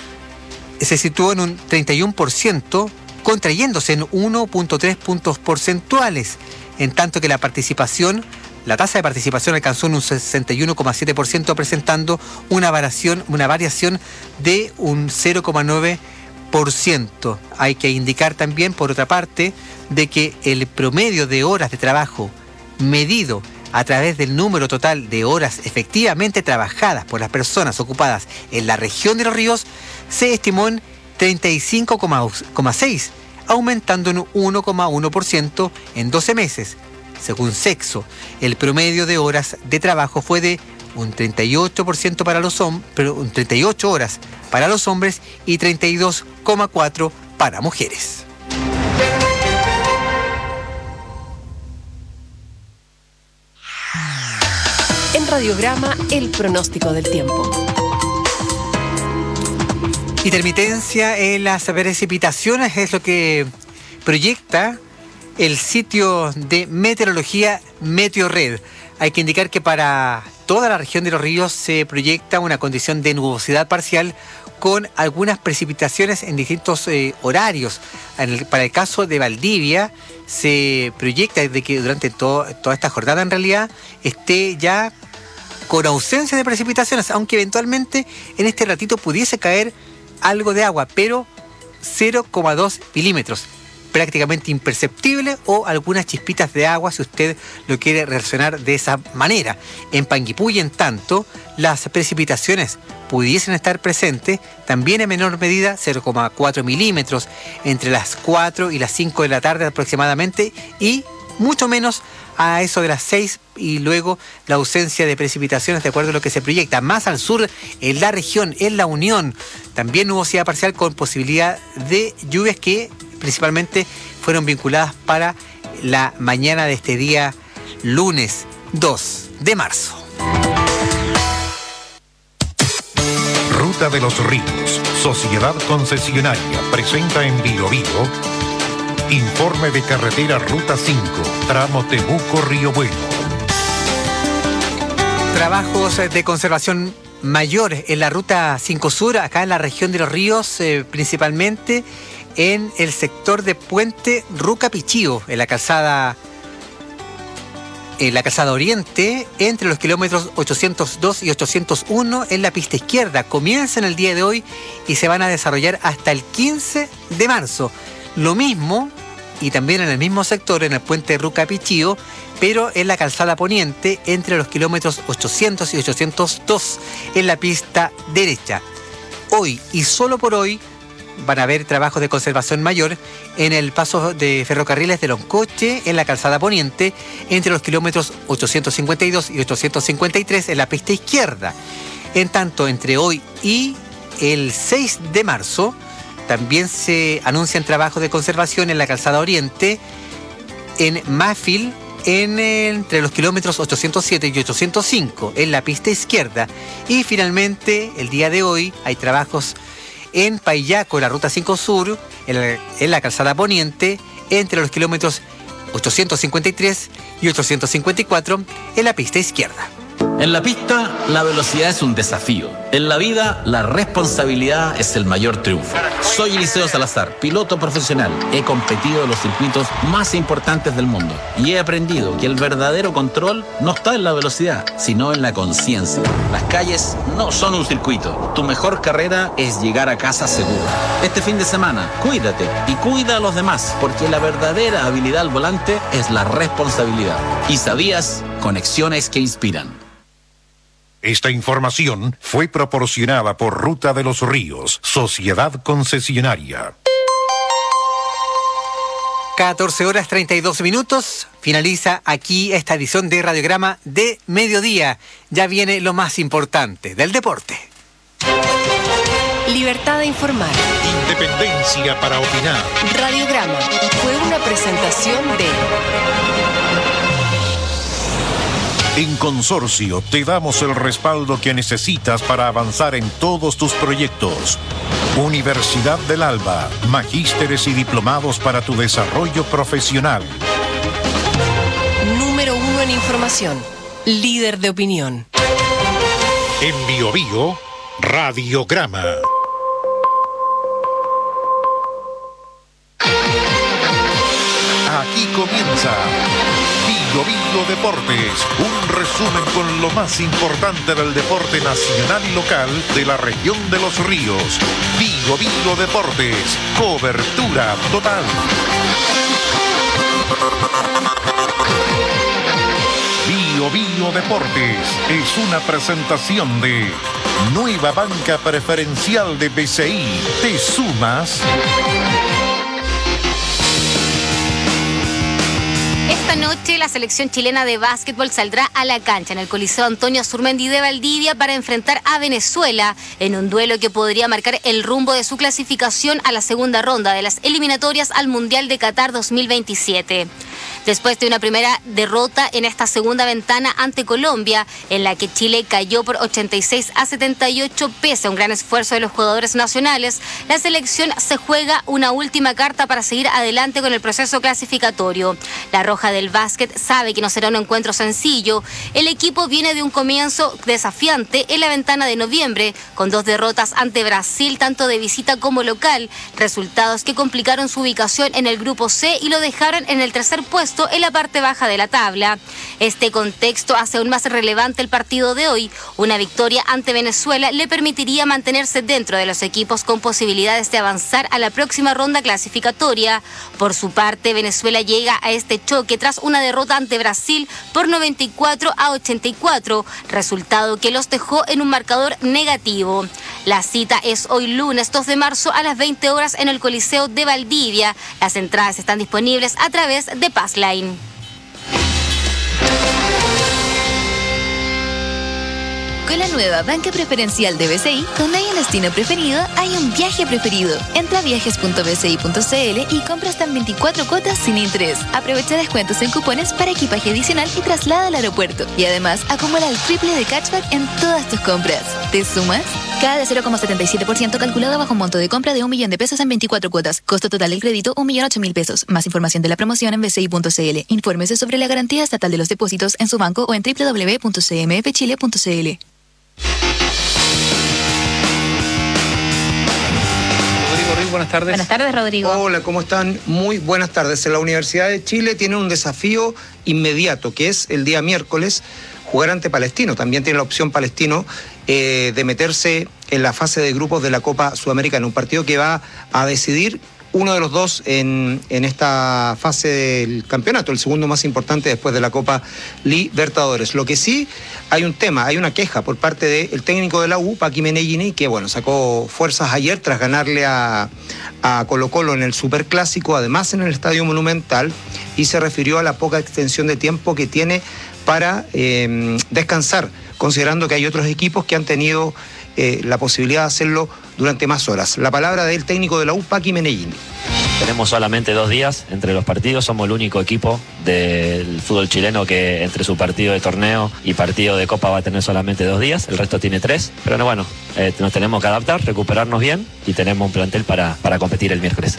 S12: se situó en un treinta y uno por ciento, contrayéndose en uno punto tres puntos porcentuales, en tanto que la participación La tasa de participación alcanzó un sesenta y uno coma siete por ciento, presentando una variación, una variación de un cero coma nueve por ciento. Hay que indicar también, por otra parte, de que el promedio de horas de trabajo medido a través del número total de horas efectivamente trabajadas por las personas ocupadas en la región de Los Ríos se estimó en treinta y cinco coma seis, aumentando en uno coma uno por ciento en doce meses. Según Sexo, el promedio de horas de trabajo fue de un treinta y ocho por ciento para los hombres, pero un treinta y ocho horas para los hombres y treinta y dos coma cuatro para mujeres.
S6: En Radiograma, el pronóstico del tiempo.
S12: Intermitencia en las precipitaciones es lo que proyecta el sitio de meteorología Meteorred. Hay que indicar que para toda la región de Los Ríos se proyecta una condición de nubosidad parcial con algunas precipitaciones en distintos eh, horarios. en el, para el caso de Valdivia, se proyecta de que durante todo, toda esta jornada en realidad esté ya con ausencia de precipitaciones, aunque eventualmente en este ratito pudiese caer algo de agua, pero cero coma dos milímetros, prácticamente imperceptible, o algunas chispitas de agua si usted lo quiere relacionar de esa manera. En Panguipulli, en tanto, las precipitaciones pudiesen estar presentes también en menor medida, cero coma cuatro milímetros, entre las cuatro y las cinco de la tarde aproximadamente, y mucho menos a eso de las seis, y luego la ausencia de precipitaciones de acuerdo a lo que se proyecta. Más al sur, en la región, en La Unión, también nubosidad parcial con posibilidad de lluvias que principalmente fueron vinculadas para la mañana de este día lunes dos de marzo.
S3: Ruta de los Ríos, Sociedad Concesionaria, presenta en Bio Bio informe de carretera Ruta cinco, tramo Temuco-Río Bueno.
S12: Trabajos de conservación mayor en la Ruta cinco Sur, acá en la región de los ríos, eh, principalmente en el sector de Puente Ruca-Pichío, en la calzada en la calzada Oriente, entre los kilómetros ochocientos dos y ochocientos uno en la pista izquierda. Comienzan el día de hoy y se van a desarrollar hasta el quince de marzo. Lo mismo, y también en el mismo sector, en el puente Ruca-Pichío, pero en la calzada Poniente, entre los kilómetros ochocientos y ochocientos dos en la pista derecha. Hoy, y solo por hoy, van a haber trabajos de conservación mayor en el paso de ferrocarriles de Loncoche, en la calzada Poniente, entre los kilómetros ochocientos cincuenta y dos y ochocientos cincuenta y tres en la pista izquierda. En tanto, entre hoy y el seis de marzo, también se anuncian trabajos de conservación en la calzada Oriente, en Máfil, en, entre los kilómetros ochocientos siete y ochocientos cinco en la pista izquierda. Y finalmente, el día de hoy, hay trabajos en Paillaco, en la Ruta cinco Sur, en la, en la calzada Poniente, entre los kilómetros ochocientos cincuenta y tres y ochocientos cincuenta y cuatro en la pista izquierda.
S22: En la pista, la velocidad es un desafío. En la vida, la responsabilidad es el mayor triunfo. Soy Eliseo Salazar, piloto profesional. He competido en los circuitos más importantes del mundo y he aprendido que el verdadero control no está en la velocidad, sino en la conciencia. Las calles no son un circuito. Tu mejor carrera es llegar a casa seguro. Este fin de semana, cuídate y cuida a los demás, porque la verdadera habilidad al volante es la responsabilidad. ¿Y sabías? Conexiones que inspiran.
S3: Esta información fue proporcionada por Ruta de los Ríos, Sociedad Concesionaria.
S12: catorce horas treinta y dos minutos. Finaliza aquí esta edición de Radiograma de Mediodía. Ya viene lo más importante del deporte.
S6: Libertad de informar.
S3: Independencia para opinar.
S6: Radiograma fue una presentación de...
S3: En Consorcio te damos el respaldo que necesitas para avanzar en todos tus proyectos. Universidad del Alba, magísteres y diplomados para tu desarrollo profesional.
S6: Número uno en información, líder de opinión.
S3: En Bio Bio, Radiograma. Aquí comienza Bio Bio Deportes, un resumen con lo más importante del deporte nacional y local de la región de los ríos. Bio Bio Deportes, cobertura total. Bio Bio Deportes es una presentación de Nueva Banca Preferencial de B C I. ¿Te sumas?
S23: Esta noche la selección chilena de básquetbol saldrá a la cancha en el Coliseo Antonio Azurmendi de Valdivia para enfrentar a Venezuela en un duelo que podría marcar el rumbo de su clasificación a la segunda ronda de las eliminatorias al Mundial de Qatar dos mil veintisiete. Después de una primera derrota en esta segunda ventana ante Colombia, en la que Chile cayó por ochenta y seis a setenta y ocho pese a un gran esfuerzo de los jugadores nacionales, la selección se juega una última carta para seguir adelante con el proceso clasificatorio. La Roja del Básquet sabe que no será un encuentro sencillo. El equipo viene de un comienzo desafiante en la ventana de noviembre, con dos derrotas ante Brasil, tanto de visita como local, resultados que complicaron su ubicación en el grupo C y lo dejaron en el tercer puesto en la parte baja de la tabla. Este contexto hace aún más relevante el partido de hoy. Una victoria ante Venezuela le permitiría mantenerse dentro de los equipos con posibilidades de avanzar a la próxima ronda clasificatoria. Por su parte, Venezuela llega a este choque tras una derrota ante Brasil por noventa y cuatro a ochenta y cuatro, resultado que los dejó en un marcador negativo. La cita es hoy lunes dos de marzo a las veinte horas en el Coliseo de Valdivia. Las entradas están disponibles a través de Passline.
S1: Con la nueva banca preferencial de B C I, donde hay un destino preferido, hay un viaje preferido. Entra a viajes punto b c i punto c l y compra hasta en veinticuatro cuotas sin interés. Aprovecha descuentos en cupones para equipaje adicional y traslada al aeropuerto. Y además, acumula el triple de cashback en todas tus compras. ¿Te sumas? Cada de cero coma setenta y siete por ciento calculado bajo un monto de compra de un millón de pesos en veinticuatro cuotas. Costo total del crédito, un millón ocho mil pesos. Más información de la promoción en b c i punto c l. Infórmese sobre la garantía estatal de los depósitos en su banco o en w w w punto c m f chile punto c l.
S4: Buenas tardes.
S23: Buenas tardes, Rodrigo.
S4: Hola, ¿cómo están? Muy buenas tardes. En la Universidad de Chile tienen un desafío inmediato, que es el día miércoles jugar ante Palestino. También tiene la opción Palestino eh, de meterse en la fase de grupos de la Copa Sudamericana, un partido que va a decidir uno de los dos en, en esta fase del campeonato, el segundo más importante después de la Copa Libertadores. Lo que sí, hay un tema, hay una queja por parte del técnico de la U, Paqui Meneghini, que bueno, sacó fuerzas ayer tras ganarle a, a Colo Colo en el Superclásico, además en el Estadio Monumental, y se refirió a la poca extensión de tiempo que tiene para eh, descansar, considerando que hay otros equipos que han tenido eh, la posibilidad de hacerlo durante más horas. La palabra del técnico de la U, Paqui Meneghini.
S7: Tenemos solamente dos días entre los partidos, somos el único equipo del fútbol chileno que entre su partido de torneo y partido de Copa va a tener solamente dos días, el resto tiene tres, pero bueno, eh, nos tenemos que adaptar, recuperarnos bien y tenemos un plantel para, para competir el miércoles.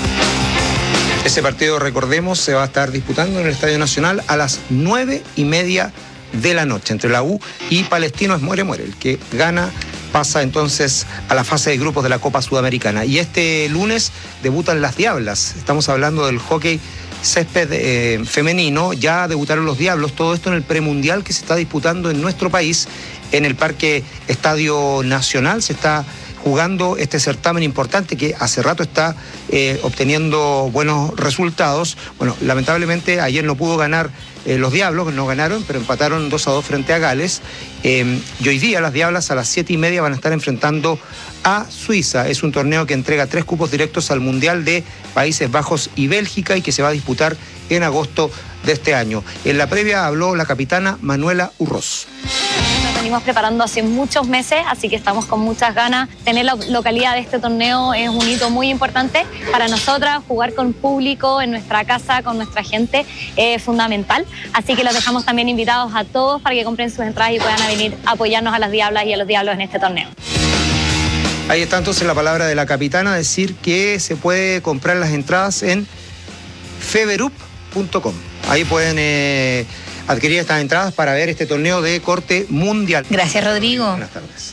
S4: Ese partido, recordemos, se va a estar disputando en el Estadio Nacional a las nueve y media de la noche, entre la U y Palestino. Es muere, muere, el que gana pasa entonces a la fase de grupos de la Copa Sudamericana. Y este lunes debutan las Diablas. Estamos hablando del hockey césped eh, femenino. Ya debutaron los Diablos. Todo esto en el premundial que se está disputando en nuestro país, en el Parque Estadio Nacional. Se está jugando este certamen importante que hace rato está eh, obteniendo buenos resultados. Bueno, lamentablemente ayer no pudo ganar eh, los Diablos, no ganaron, pero empataron dos a dos frente a Gales. Eh, y hoy día las Diablas a las siete y media van a estar enfrentando a Suiza. Es un torneo que entrega tres cupos directos al Mundial de Países Bajos y Bélgica y que se va a disputar en agosto de este año. En la previa habló la capitana Manuela Urroz.
S24: Nos venimos preparando hace muchos meses, así que estamos con muchas ganas. Tener la localidad de este torneo es un hito muy importante para nosotras. Jugar con público en nuestra casa, con nuestra gente, es fundamental. Así que los dejamos también invitados a todos para que compren sus entradas y puedan venir a apoyarnos a las Diablas y a los Diablos en este torneo.
S4: Ahí está entonces la palabra de la capitana, decir que se puede comprar las entradas en feberup punto com. Ahí pueden eh, adquirir estas entradas para ver este torneo de corte mundial.
S23: Gracias, Rodrigo.
S4: Buenas tardes.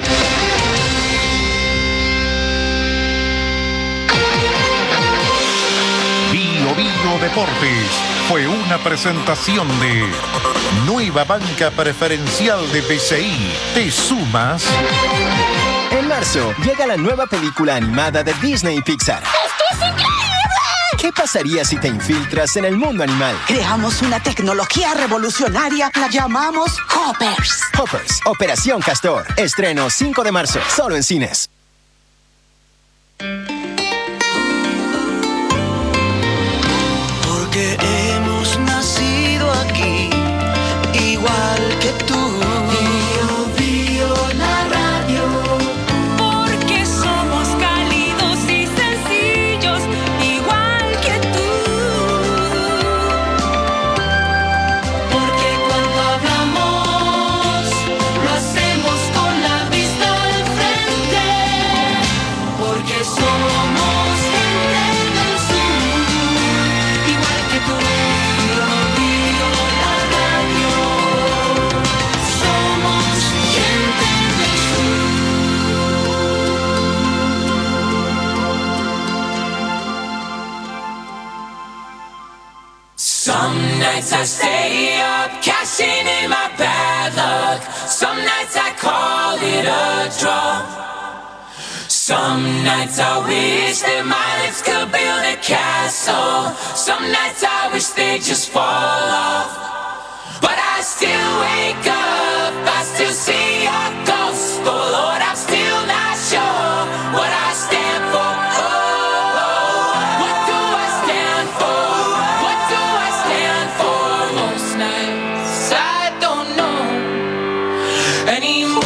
S3: Bio Bio Deportes fue una presentación de Nueva Banca Preferencial de B C I. ¿Te sumas?
S25: En marzo llega la nueva película animada de Disney y Pixar.
S26: ¡Esto es increíble!
S25: ¿Qué pasaría si te infiltras en el mundo animal?
S26: Creamos una tecnología revolucionaria, la llamamos Hoppers.
S25: Hoppers, Operación Castor. Estreno cinco de marzo, solo en cines.
S27: Porque hemos nacido aquí, igual que tú. Bio, bio, la radio.
S28: Porque somos cálidos y sencillos, igual que tú.
S27: Some nights I stay up, cashing in my bad luck. Some nights I call it a draw. Some nights I wish that my lips could build a castle. Some nights I wish they'd just fall off. But I still wake up, I still see your ghost. Oh Lord, I'm still not sure what I stand for. Oh, oh, what do I stand for? What do I stand for? Most nights I don't know anymore.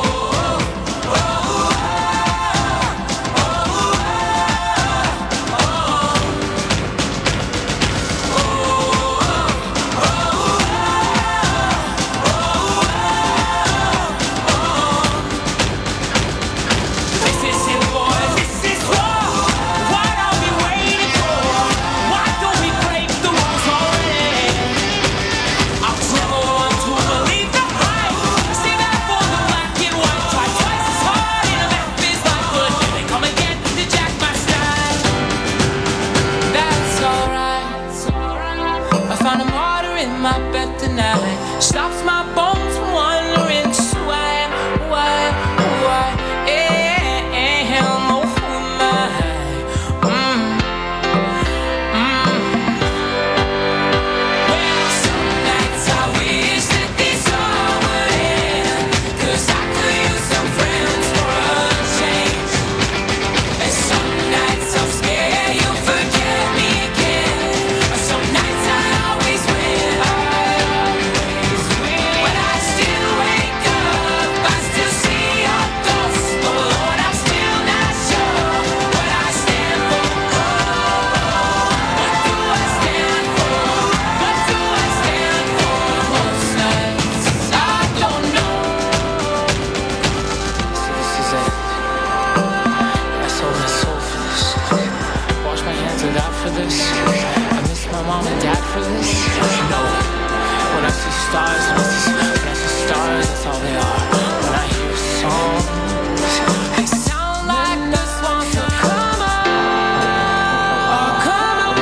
S27: Stops my bones from wondering just why, why, why am oh my, mm, mm. Well, some nights I wish that this all would end, 'cause I could use some friends for a change. And some nights I'm scared you'll forget me again. Some nights I always win. But I still wake up, I still see your ghost. Oh Lord, I'm still not sure what I stand for. Oh, what do I stand for? What do I stand for? Most nights I don't know.
S5: So this is it. I sold my soul for this. Wash my hands of that for this. I miss my mom and dad for this. No. When I see stars, when I see, when I see stars, that's all they are. When I hear songs,
S27: They sound like the swans will come on, oh, come on.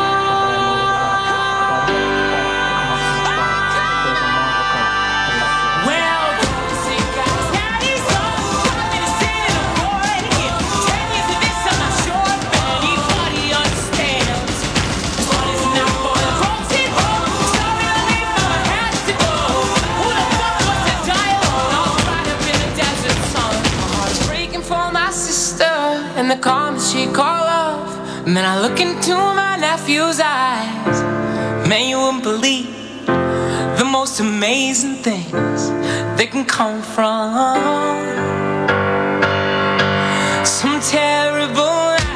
S27: Well, don't see guys, daddy, so I'm in a sin of boring here. Ten years of this, I'm not sure if anybody understands. This one is not for the broken home. Sorry, I leave, but I had to go. Who the fuck was the dialogue? All right up in the desert sun. My heart is breaking for my sister and the calm that she call love. And then I look into my nephew's eyes. Man, you wouldn't believe the most amazing things that can come from some terrible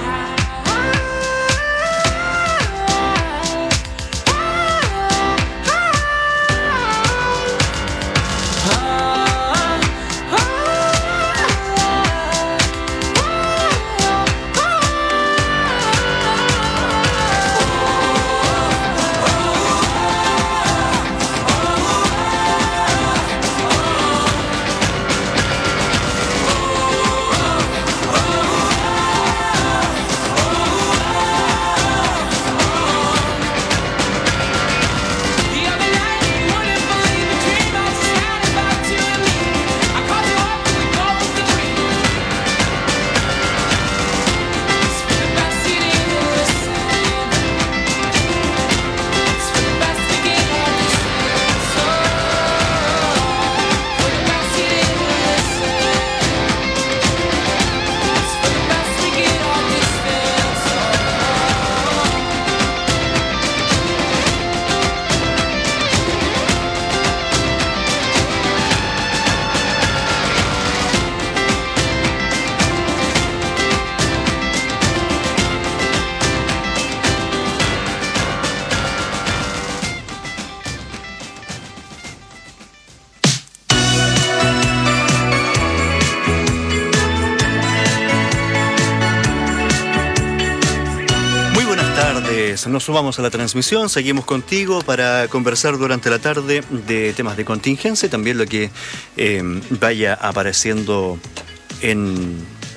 S9: Nos sumamos a la transmisión, seguimos contigo para conversar durante la tarde de temas de contingencia y también lo que eh, vaya apareciendo en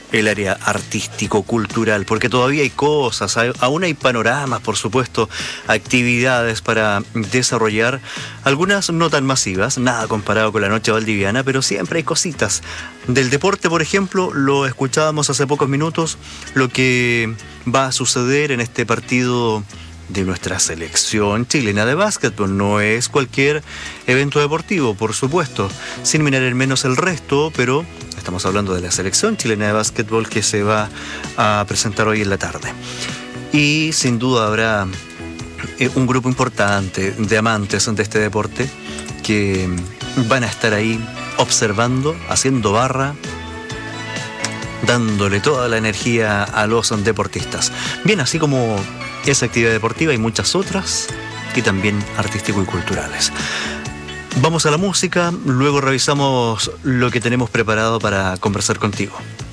S9: el área artístico-cultural, porque todavía hay cosas, hay, aún hay panoramas, por supuesto, actividades para desarrollar, algunas no tan masivas, nada comparado con la noche valdiviana, pero siempre hay cositas. Del deporte, por ejemplo, lo escuchábamos hace pocos minutos, lo que va a suceder en este partido de nuestra selección chilena de básquetbol. No es cualquier evento deportivo, por supuesto, sin mirar en menos el resto, pero estamos hablando de la selección chilena de básquetbol que se va a presentar hoy en la tarde. Y sin duda habrá eh, un grupo importante de amantes de este deporte que van a estar ahí observando, haciendo barra, dándole toda la energía a los deportistas. Bien, así como esa actividad deportiva, hay muchas otras y también artístico y culturales. Vamos a la música, luego revisamos lo que tenemos preparado para conversar contigo.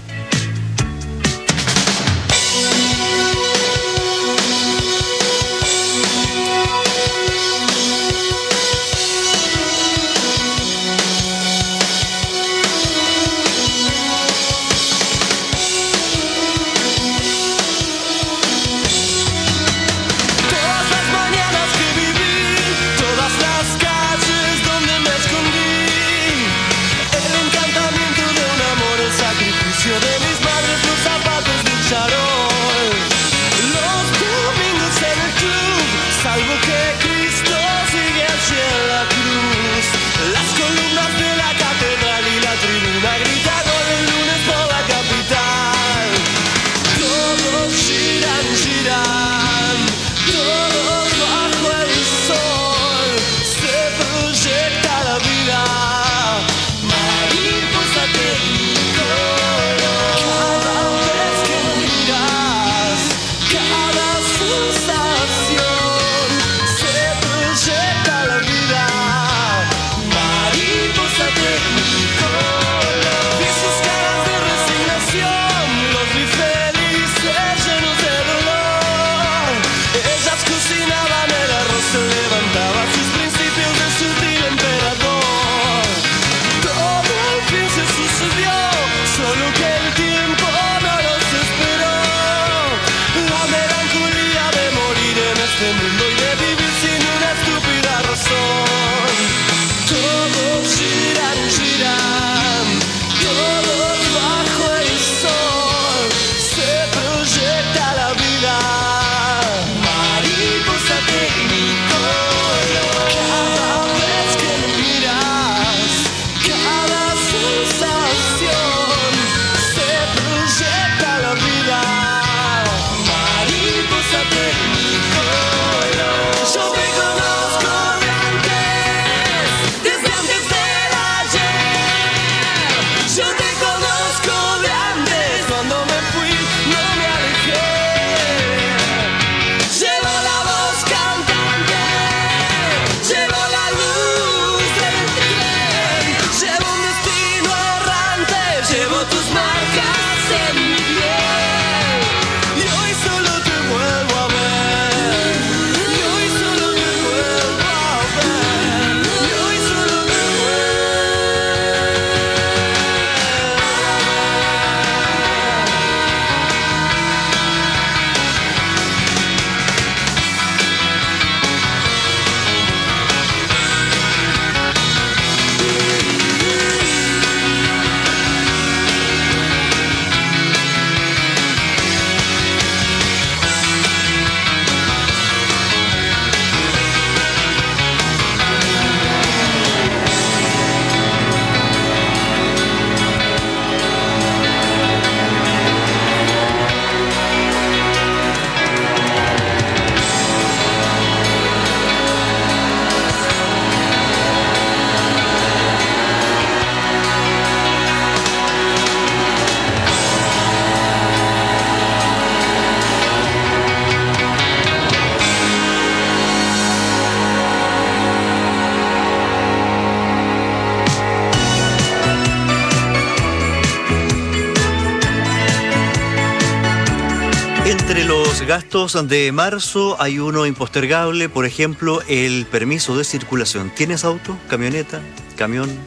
S9: Entre los gastos de marzo hay uno impostergable, por ejemplo, el permiso de circulación. ¿Tienes auto, camioneta, camión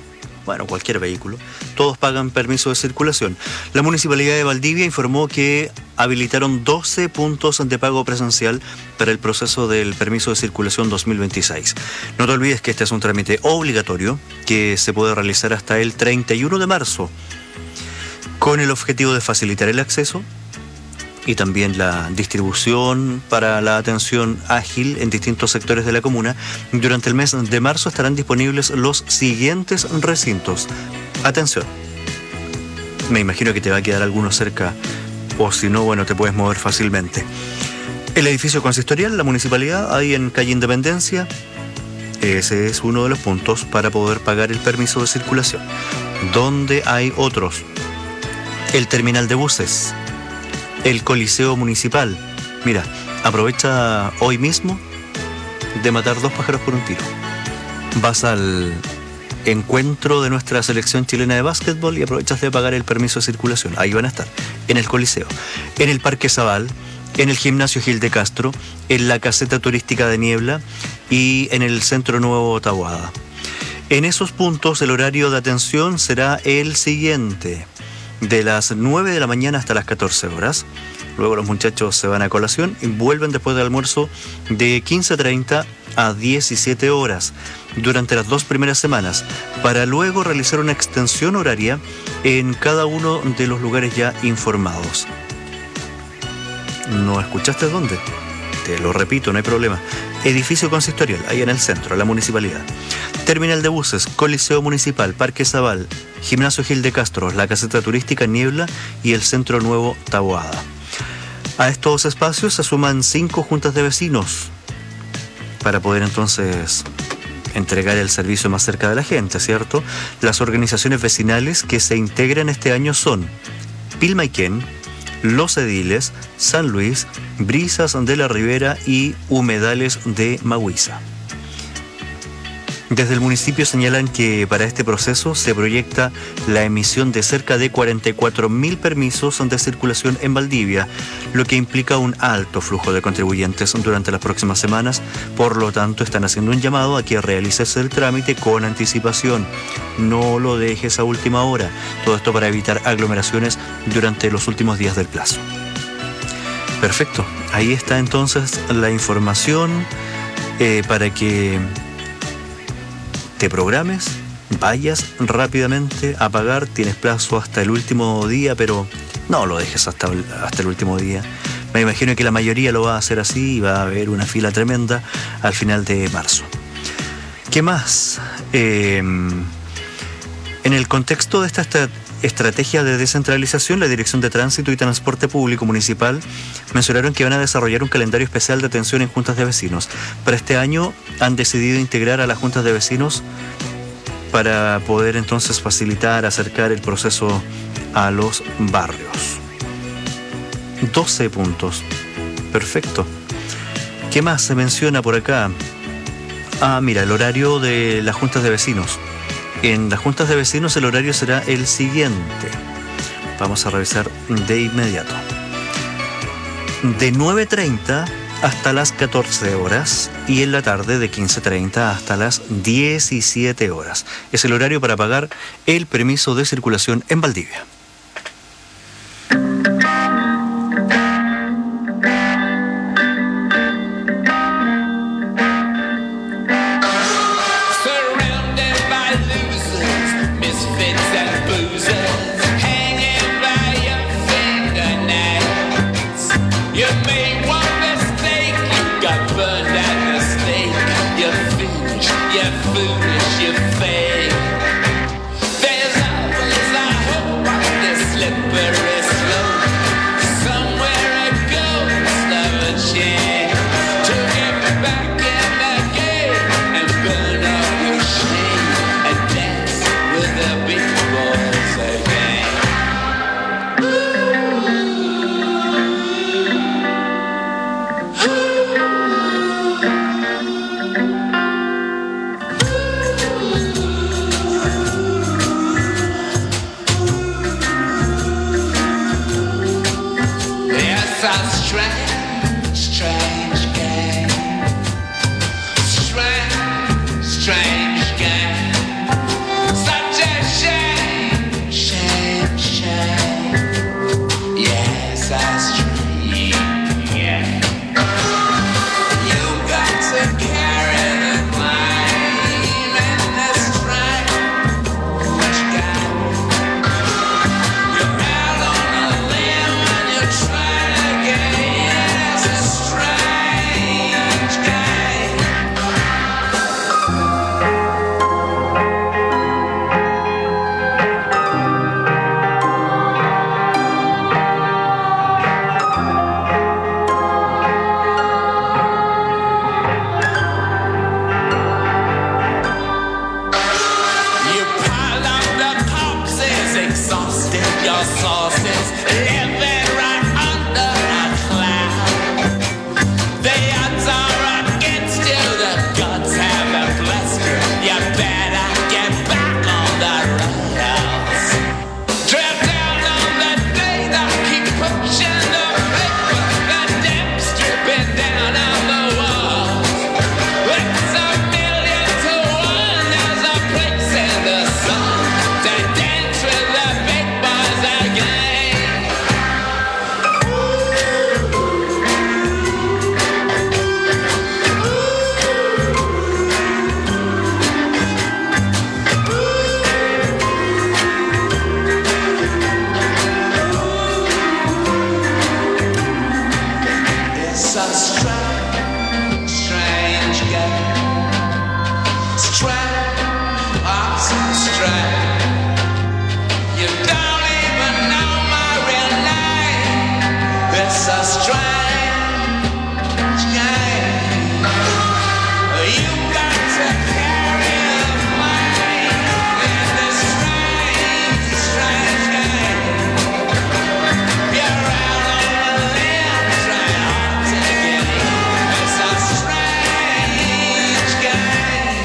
S9: bueno, cualquier vehículo, todos pagan permiso de circulación. La Municipalidad de Valdivia informó que habilitaron doce puntos de pago presencial para el proceso del permiso de circulación dos mil veintiséis. No te olvides que este es un trámite obligatorio que se puede realizar hasta el treinta y uno de marzo con el objetivo de facilitar el acceso y también la distribución para la atención ágil en distintos sectores de la comuna. Durante el mes de marzo estarán disponibles los siguientes recintos. Atención, me imagino que te va a quedar alguno cerca, o si no, bueno, te puedes mover fácilmente. El edificio consistorial, la municipalidad, ahí en calle Independencia, ese es uno de los puntos para poder pagar el permiso de circulación. ¿Dónde hay otros? El terminal de buses, el Coliseo Municipal. Mira, aprovecha hoy mismo de matar dos pájaros por un tiro. Vas al encuentro de nuestra selección chilena de básquetbol y aprovechas de pagar el permiso de circulación. Ahí van a estar, en el Coliseo, en el Parque Zabal, en el Gimnasio Gil de Castro, en la caseta turística de Niebla y en el Centro Nuevo Taboada. En esos puntos el horario de atención será el siguiente: de las nueve de la mañana hasta las catorce horas. Luego los muchachos se van a colación y vuelven después del almuerzo de quince treinta a diecisiete horas durante las dos primeras semanas, para luego realizar una extensión horaria en cada uno de los lugares ya informados. ¿No escuchaste dónde? Te lo repito, no hay problema. Edificio consistorial, ahí en el centro, la municipalidad. Terminal de buses, Coliseo Municipal, Parque Zabal, Gimnasio Gil de Castro, la caseta turística Niebla y el Centro Nuevo Taboada. A estos espacios se suman cinco juntas de vecinos para poder entonces entregar el servicio más cerca de la gente, ¿cierto? Las organizaciones vecinales que se integran este año son Pilmaiquén, Los Ediles, San Luis, Brisas de la Ribera y Humedales de Mahuiza. Desde el municipio señalan que para este proceso se proyecta la emisión de cerca de cuarenta y cuatro mil permisos de circulación en Valdivia, lo que implica un alto flujo de contribuyentes durante las próximas semanas. Por lo tanto, están haciendo un llamado a que realices el trámite con anticipación. No lo dejes a última hora. Todo esto para evitar aglomeraciones durante los últimos días del plazo. Perfecto. Ahí está entonces la información eh, para que te programes, vayas rápidamente a pagar. Tienes plazo hasta el último día, pero no lo dejes hasta, hasta el último día. Me imagino que la mayoría lo va a hacer así y va a haber una fila tremenda al final de marzo. ¿Qué más? Eh, en el contexto de esta estrategia de descentralización, la Dirección de Tránsito y Transporte Público Municipal mencionaron que van a desarrollar un calendario especial de atención en juntas de vecinos. Para este año han decidido integrar a las juntas de vecinos para poder entonces facilitar, acercar el proceso a los barrios. doce puntos. Perfecto. ¿Qué más se menciona por acá? Ah, mira, el horario de las juntas de vecinos. En las juntas de vecinos el horario será el siguiente. Vamos a revisar de inmediato. De nueve treinta hasta las catorce horas y en la tarde de quince treinta hasta las diecisiete horas. Es el horario para pagar el permiso de circulación en Valdivia.
S27: Foolish, you fake. There's always a hope. The odds are against you, the gods have blessed you. You better get back on the rails. Tread down on the data, keep pushing the paper, the damn stripping down on the walls. It's a million to one, there's a place in the sun to dance with the big boys again. It's a strange, strange game. Strange, oh, so strange. You don't even know my real name. It's a strange game. You got to carry a mind in this strange, strange game. You're out on a limb, trying hard to get in. It's a strange game.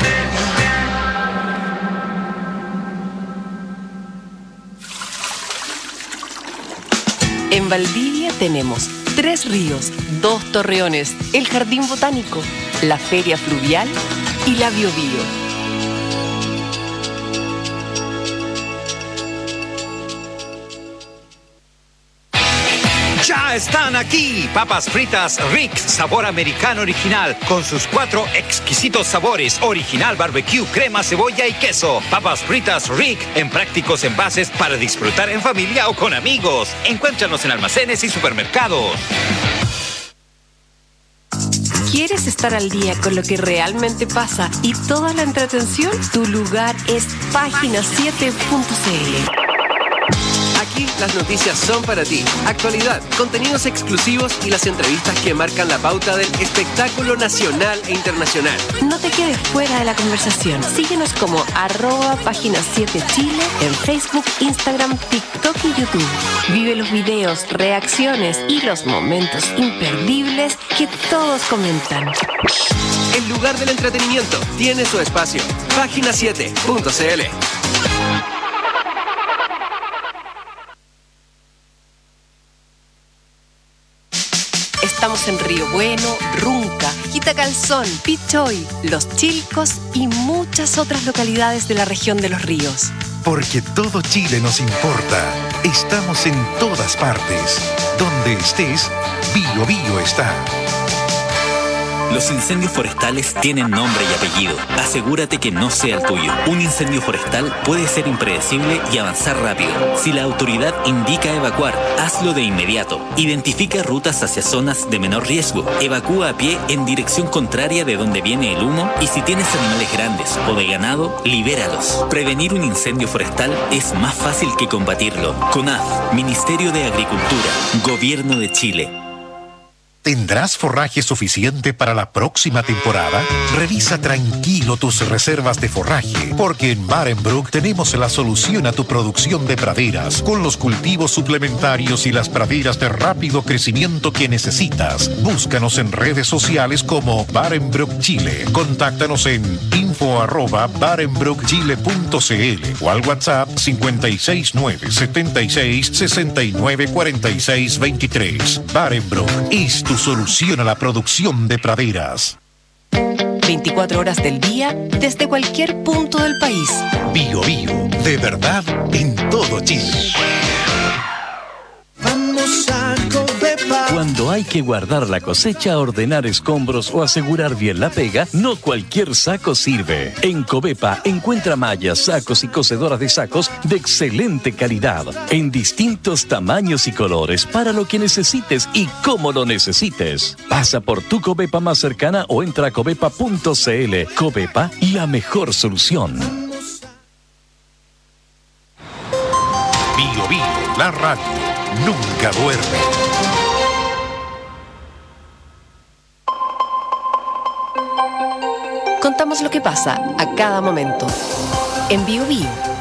S6: En Valdivia tenemos tres ríos, dos torreones, el jardín botánico, la feria fluvial y la Biobío.
S10: Ya están aquí, papas fritas Rick, sabor americano original, con sus cuatro exquisitos sabores, original barbecue, crema, cebolla y queso. Papas fritas Rick, en prácticos envases para disfrutar en familia o con amigos. Encuéntranos en almacenes y supermercados.
S6: ¿Quieres estar al día con lo que realmente pasa y toda la entretención? Tu lugar es página siete punto c l.
S11: Aquí las noticias son para ti. Actualidad, contenidos exclusivos y las entrevistas que marcan la pauta del espectáculo nacional e internacional.
S6: No te quedes fuera de la conversación. Síguenos como arroba página siete Chile en Facebook, Instagram, TikTok y YouTube. Vive los videos, reacciones y los momentos imperdibles que todos comentan.
S11: El lugar del entretenimiento tiene su espacio. página siete punto c l.
S6: Estamos en Río Bueno, Runca, Quitacalzón, Pichoy, Los Chilcos y muchas otras localidades de la región de Los Ríos.
S3: Porque todo Chile nos importa. Estamos en todas partes. Donde estés, Bio Bio está.
S13: Los incendios forestales tienen nombre y apellido. Asegúrate que no sea el tuyo. Un incendio forestal puede ser impredecible y avanzar rápido. Si la autoridad indica evacuar, hazlo de inmediato. Identifica rutas hacia zonas de menor riesgo. Evacúa a pie en dirección contraria de donde viene el humo y si tienes animales grandes o de ganado, libéralos. Prevenir un incendio forestal es más fácil que combatirlo. CONAF, Ministerio de Agricultura, Gobierno de Chile.
S3: ¿Tendrás forraje suficiente para la próxima temporada? Revisa tranquilo tus reservas de forraje, porque en Barenbrook tenemos la solución a tu producción de praderas, con los cultivos suplementarios y las praderas de rápido crecimiento que necesitas. Búscanos en redes sociales como Barenbrook Chile. Contáctanos en info arroba barenbrook chile punto c l o al WhatsApp cinco seis nueve, siete seis, seis nueve, cuatro seis dos tres. Barenbrook es tu solución a la producción de praderas.
S6: veinticuatro horas del día, desde cualquier punto del país.
S3: Bio Bio, de verdad, en todo Chile.
S14: Vamos a Covepa.
S15: Cuando hay que guardar la cosecha, ordenar escombros o asegurar bien la pega, no cualquier saco sirve. En Covepa encuentra mallas, sacos y cosedoras de sacos de excelente calidad, en distintos tamaños y colores, para lo que necesites y cómo lo necesites. Pasa por tu Covepa más cercana o entra a covepa punto c l. Covepa, la mejor solución.
S3: Bio Bio, la radio, nunca duerme.
S6: Contamos lo que pasa a cada momento. En Bio Bio